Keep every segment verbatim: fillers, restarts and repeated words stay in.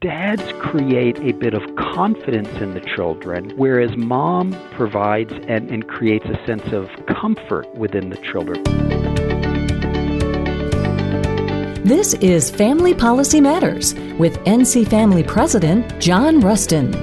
dads create a bit of confidence in the children, whereas mom provides and, and creates a sense of comfort within the children. This is Family Policy Matters with N C Family President John Rustin.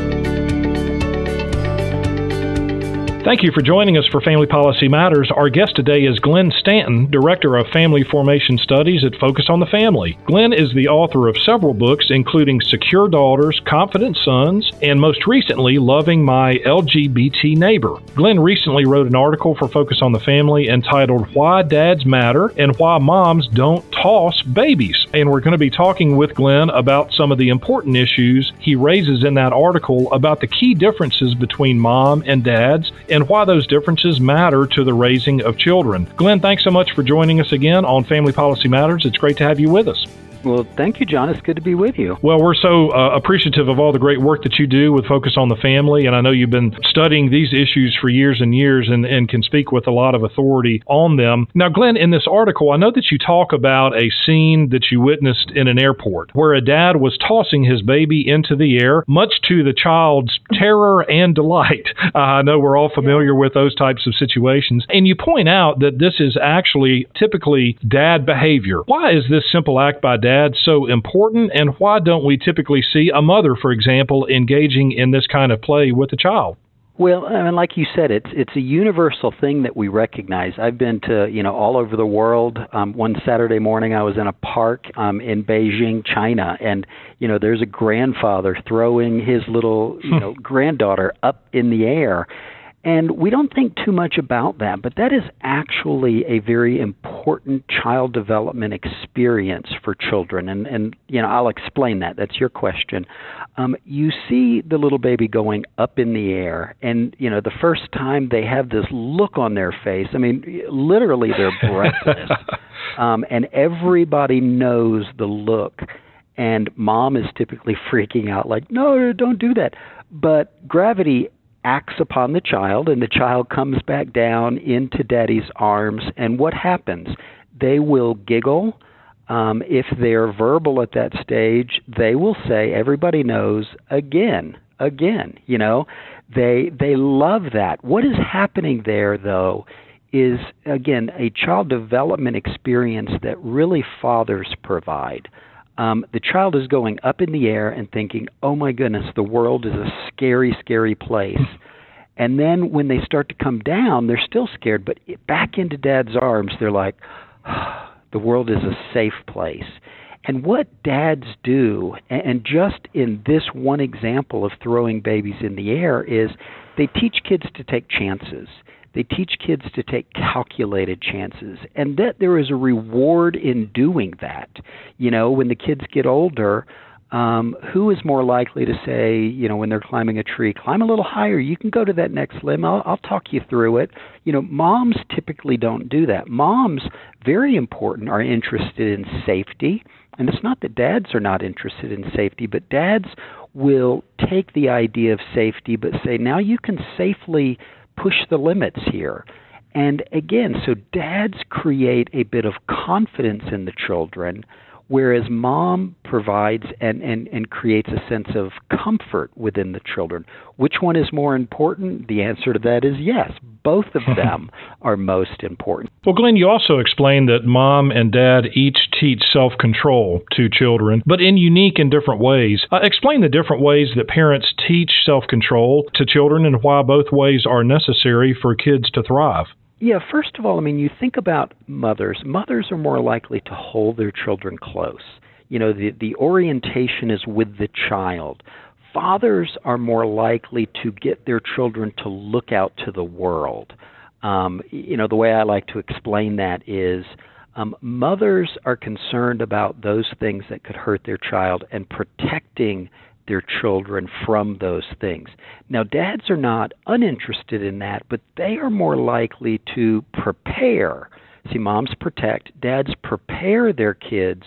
Thank you for joining us for Family Policy Matters. Our guest today is Glenn Stanton, Director of Family Formation Studies at Focus on the Family. Glenn is the author of several books, including Secure Daughters, Confident Sons, and most recently, Loving My L G B T Neighbor. Glenn recently wrote an article for Focus on the Family entitled Why Dads Matter and Why Moms Don't Toss Babies. And we're going to be talking with Glenn about some of the important issues he raises in that article about the key differences between mom and dads and why those differences matter to the raising of children. Glenn, thanks so much for joining us again on Family Policy Matters. It's great to have you with us. Well, thank you, John. It's good to be with you. Well, we're so uh, appreciative of all the great work that you do with Focus on the Family, and I know you've been studying these issues for years and years and, and can speak with a lot of authority on them. Now, Glenn, in this article, I know that you talk about a scene that you witnessed in an airport where a dad was tossing his baby into the air, much to the child's terror and delight. Uh, I know we're all familiar with those types of situations, and you point out that this is actually typically dad behavior. Why is this simple act by dad so important, and why don't we typically see a mother, for example, engaging in this kind of play with the child? Well, I mean, like you said, it's it's a universal thing that we recognize. I've been to, you know, all over the world. Um, one Saturday morning, I was in a park um, in Beijing, China, and, you know, there's a grandfather throwing his little, you know, granddaughter up in the air. And we don't think too much about that, but that is actually a very important child development experience for children. And, and you know, I'll explain that. That's your question. Um, you see the little baby going up in the air, and, you know, the first time they have this look on their face, I mean, literally they're breathless. um, and everybody knows the look. And mom is typically freaking out like, no, don't do that. But gravity acts upon the child, and the child comes back down into daddy's arms, and what happens? They will giggle. Um, if they're verbal at that stage, they will say, everybody knows, again, again, you know. They they love that. What is happening there, though, is, again, a child development experience that really fathers provide. Um, the child is going up in the air and thinking, oh my goodness, the world is a scary, scary place. And then when they start to come down, they're still scared, but back into dad's arms, they're like, oh, the world is a safe place. And what dads do, and just in this one example of throwing babies in the air, is they teach kids to take chances. They teach kids to take calculated chances, and that there is a reward in doing that. You know, when the kids get older, um, who is more likely to say, you know, when they're climbing a tree, climb a little higher, you can go to that next limb, I'll, I'll talk you through it. You know, moms typically don't do that. Moms, very important, are interested in safety, and it's not that dads are not interested in safety, but dads will take the idea of safety but say, now you can safely push the limits here. And again, so dads create a bit of confidence in the children, whereas mom provides and, and, and creates a sense of comfort within the children. Which one is more important? The answer to that is yes. Both of them are most important. Well, Glenn, you also explained that mom and dad each teach self-control to children, but in unique and different ways. Uh, explain the different ways that parents teach self-control to children and why both ways are necessary for kids to thrive. Yeah, first of all, I mean, you think about mothers. Mothers are more likely to hold their children close. You know, the, the orientation is with the child. Fathers are more likely to get their children to look out to the world. Um, you know, the way I like to explain that is um, mothers are concerned about those things that could hurt their child and protecting their children from those things. Now, dads are not uninterested in that, but they are more likely to prepare. See, moms protect, dads prepare their kids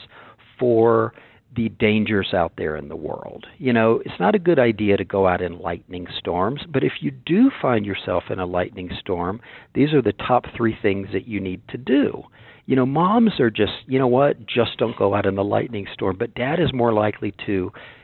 for the dangers out there in the world. You know, it's not a good idea to go out in lightning storms, but if you do find yourself in a lightning storm, these are the top three things that you need to do. You know, moms are just, you know what, just don't go out in the lightning storm, but dad is more likely to,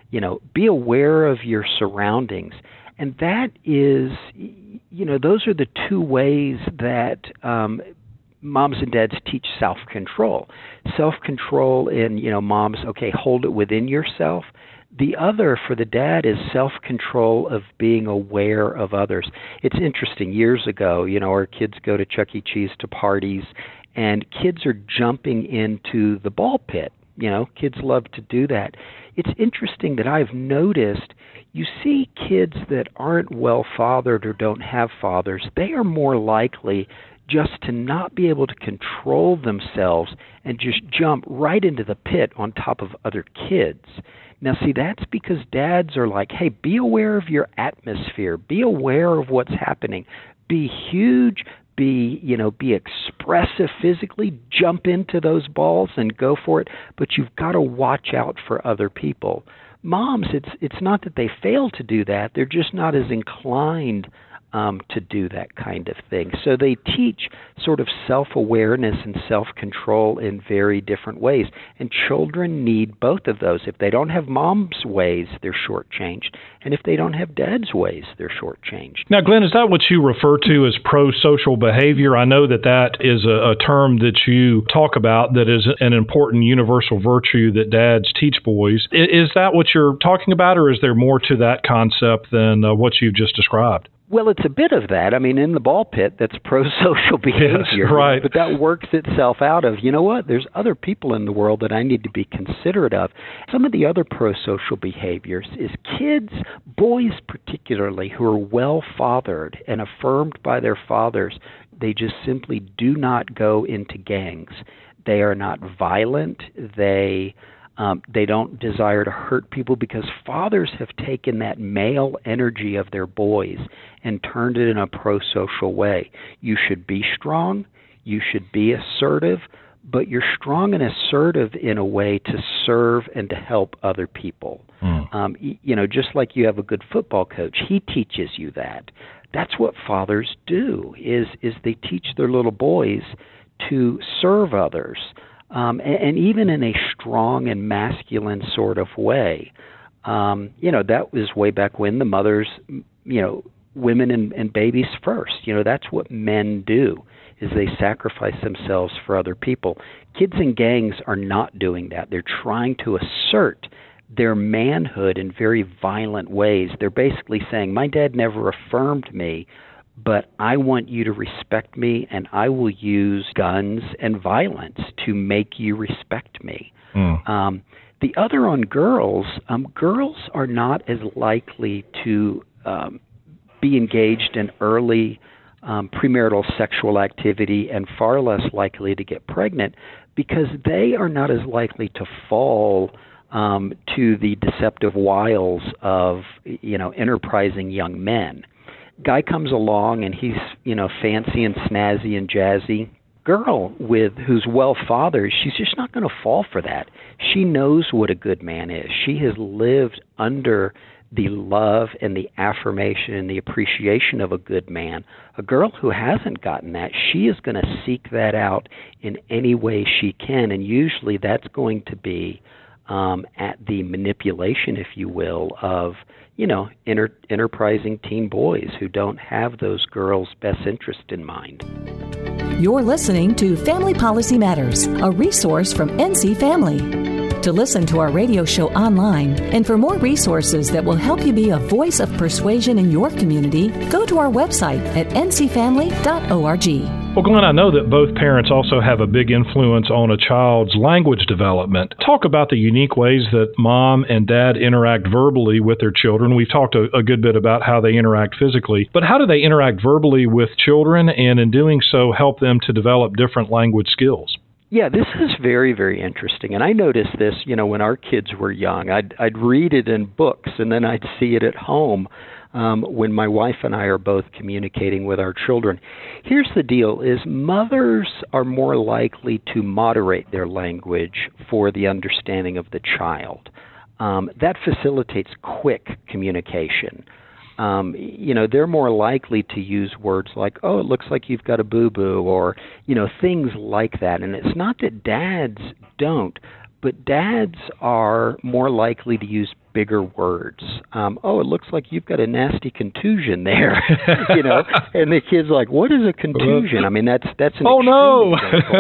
you know, be aware of your surroundings. And that is, you know, those are the two ways that um, moms and dads teach self-control. Self-control in, you know, moms, okay, hold it within yourself. The other for the dad is self-control of being aware of others. It's interesting. Years ago, you know, our kids go to Chuck E. Cheese to parties, and kids are jumping into the ball pit. You know, kids love to do that. It's interesting that I've noticed you see kids that aren't well-fathered or don't have fathers, they are more likely just to not be able to control themselves and just jump right into the pit on top of other kids. Now, see, that's because dads are like, hey, be aware of your atmosphere. Be aware of what's happening. Be huge. Be, you know, be expressive physically. Jump into those balls and go for it. But you've got to watch out for other people. Moms, it's it's not that they fail to do that. They're just not as inclined Um, to do that kind of thing. So they teach sort of self-awareness and self-control in very different ways. And children need both of those. If they don't have mom's ways, they're shortchanged. And if they don't have dad's ways, they're shortchanged. Now, Glenn, is that what you refer to as pro-social behavior? I know that that is a, a term that you talk about that is an important universal virtue that dads teach boys. Is, is that what you're talking about, or is there more to that concept than uh, what you've just described? Well, it's a bit of that. I mean, in the ball pit, that's pro-social behavior. Yes, right. But that works itself out of, you know what, there's other people in the world that I need to be considerate of. Some of the other pro-social behaviors is kids, boys particularly, who are well-fathered and affirmed by their fathers, they just simply do not go into gangs. They are not violent. They... Um, they don't desire to hurt people because fathers have taken that male energy of their boys and turned it in a pro-social way. You should be strong, you should be assertive, but you're strong and assertive in a way to serve and to help other people. Mm. Um, you know, just like you have a good football coach, he teaches you that. That's what fathers do, is is they teach their little boys to serve others. Um, and, and even in a strong and masculine sort of way. Um, you know, that was way back when the mothers, you know, women and, and babies first. You know, that's what men do, is they sacrifice themselves for other people. Kids in gangs are not doing that. They're trying to assert their manhood in very violent ways. They're basically saying, my dad never affirmed me, but I want you to respect me, and I will use guns and violence to make you respect me. Mm. Um, the other on girls, um, girls are not as likely to um, be engaged in early um, premarital sexual activity and far less likely to get pregnant because they are not as likely to fall um, to the deceptive wiles of, you know, enterprising young men. Guy comes along and he's, you know, fancy and snazzy and jazzy. Girl with who's well fathered, she's just not going to fall for that. She knows what a good man is. She has lived under the love and the affirmation and the appreciation of a good man. A girl who hasn't gotten that, she is going to seek that out in any way she can, and usually that's going to be um, at the manipulation, if you will, of you know, enter, enterprising teen boys who don't have those girls' best interest in mind. You're listening to Family Policy Matters, a resource from N C Family. To listen to our radio show online and for more resources that will help you be a voice of persuasion in your community, go to our website at n c family dot org. Well, Glenn, I know that both parents also have a big influence on a child's language development. Talk about the unique ways that mom and dad interact verbally with their children. We've talked a, a good bit about how they interact physically, but how do they interact verbally with children, and in doing so help them to develop different language skills? Yeah, this is very, very interesting. And I noticed this, you know, when our kids were young. I'd, I'd read it in books, and then I'd see it at home. Um, when my wife and I are both communicating with our children. Here's the deal, is mothers are more likely to moderate their language for the understanding of the child. Um, that facilitates quick communication. Um, you know, they're more likely to use words like, oh, it looks like you've got a boo-boo, or, you know, things like that. And it's not that dads don't, but dads are more likely to use bigger words. Um, oh, it looks like you've got a nasty contusion there, you know. And the kid's like, "What is a contusion?" I mean, that's that's an oh no,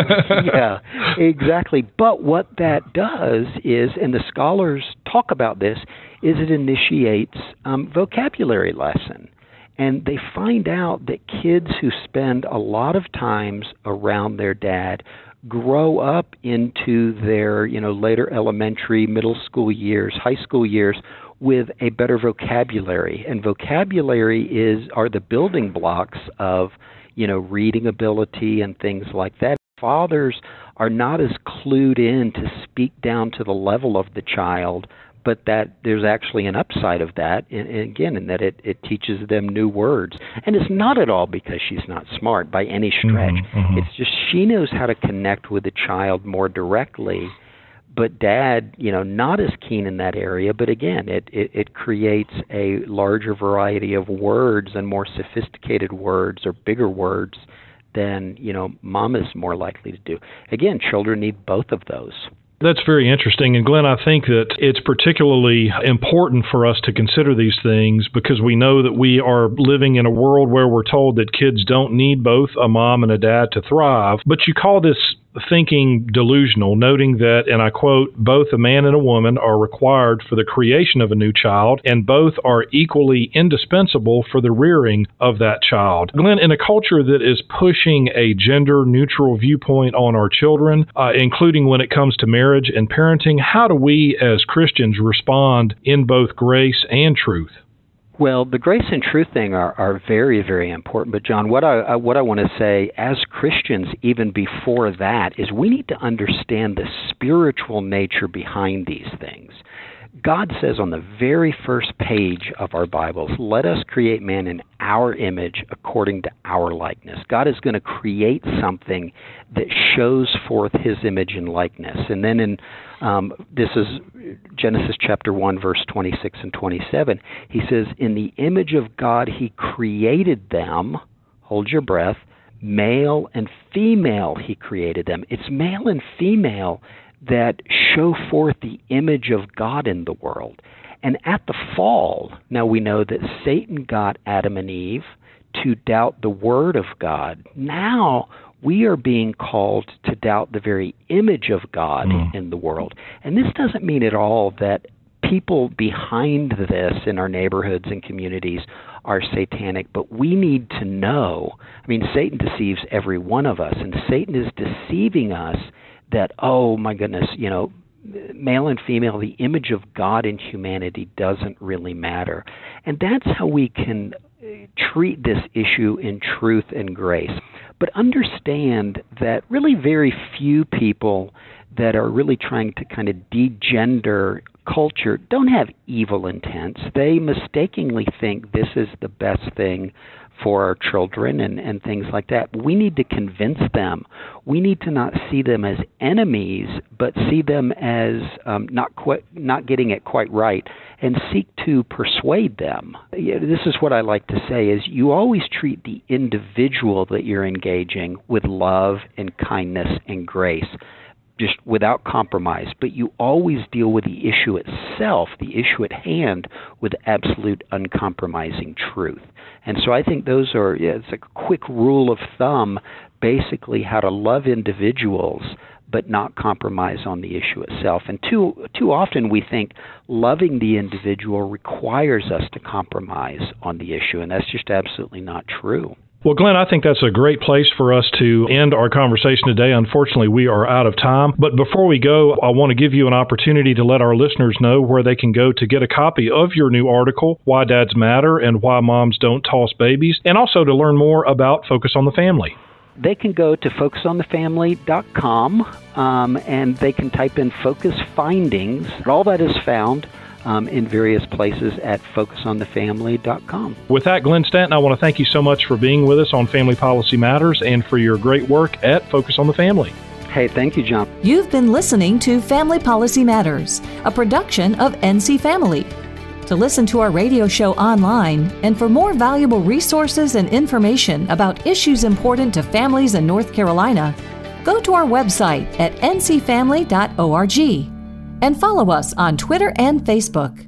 yeah, exactly. But what that does is, and the scholars talk about this, is it initiates um, vocabulary lesson. And they find out that kids who spend a lot of times around their dad grow up into their, you know, later elementary, middle school years, high school years with a better vocabulary. And vocabulary is are the building blocks of, you know, reading ability and things like that. Fathers are not as clued in to speak down to the level of the child, but that there's actually an upside of that, and, and again, in that it, it teaches them new words. And it's not at all because she's not smart by any stretch. Mm-hmm, mm-hmm. It's just she knows how to connect with the child more directly, but Dad, you know, not as keen in that area. But again, it, it, it creates a larger variety of words and more sophisticated words or bigger words than, you know, Mom is more likely to do. Again, children need both of those. That's very interesting. And Glenn, I think that it's particularly important for us to consider these things because we know that we are living in a world where we're told that kids don't need both a mom and a dad to thrive. But you call this thinking delusional, noting that, and I quote, both a man and a woman are required for the creation of a new child, and both are equally indispensable for the rearing of that child. Glenn, in a culture that is pushing a gender-neutral viewpoint on our children, uh, including when it comes to marriage and parenting, how do we as Christians respond in both grace and truth? Well, the grace and truth thing are, are very, very important. But John, what I, I what I want to say as Christians, even before that, is we need to understand the spiritual nature behind these things. God says on the very first page of our Bibles, let us create man in our image according to our likeness. God is going to create something that shows forth his image and likeness. And then in, um, this is Genesis chapter one, verse twenty-six and twenty-seven, he says, in the image of God he created them, hold your breath, male and female he created them. It's male and female that show forth the image of God in the world. And at the fall, now we know that Satan got Adam and Eve to doubt the word of God. Now we are being called to doubt the very image of God mm. in the world. And this doesn't mean at all that people behind this in our neighborhoods and communities are satanic, but we need to know. I mean, Satan deceives every one of us, and Satan is deceiving us that, oh my goodness, you know, male and female, the image of God in humanity doesn't really matter. And that's how we can treat this issue in truth and grace. But understand that really very few people that are really trying to kind of degender culture don't have evil intents. They mistakenly think this is the best thing for our children and, and things like that. We need to convince them. We need to not see them as enemies, but see them as um, not quite, not getting it quite right, and seek to persuade them. This is what I like to say, is you always treat the individual that you're engaging with love and kindness and grace, just without compromise, but you always deal with the issue itself, the issue at hand, with absolute uncompromising truth. And so I think those are, yeah, it's a quick rule of thumb, basically how to love individuals but not compromise on the issue itself. And too too often we think loving the individual requires us to compromise on the issue, and that's just absolutely not true. Well, Glenn, I think that's a great place for us to end our conversation today. Unfortunately, we are out of time. But before we go, I want to give you an opportunity to let our listeners know where they can go to get a copy of your new article, Why Dads Matter and Why Moms Don't Toss Babies, and also to learn more about Focus on the Family. They can go to focus on the family dot com, um, and they can type in Focus Findings. All that is found Um, in various places at focus on the family dot com. With that, Glenn Stanton, I want to thank you so much for being with us on Family Policy Matters and for your great work at Focus on the Family. Hey, thank you, John. You've been listening to Family Policy Matters, a production of N C Family. To listen to our radio show online and for more valuable resources and information about issues important to families in North Carolina, go to our website at n c family dot org. And follow us on Twitter and Facebook.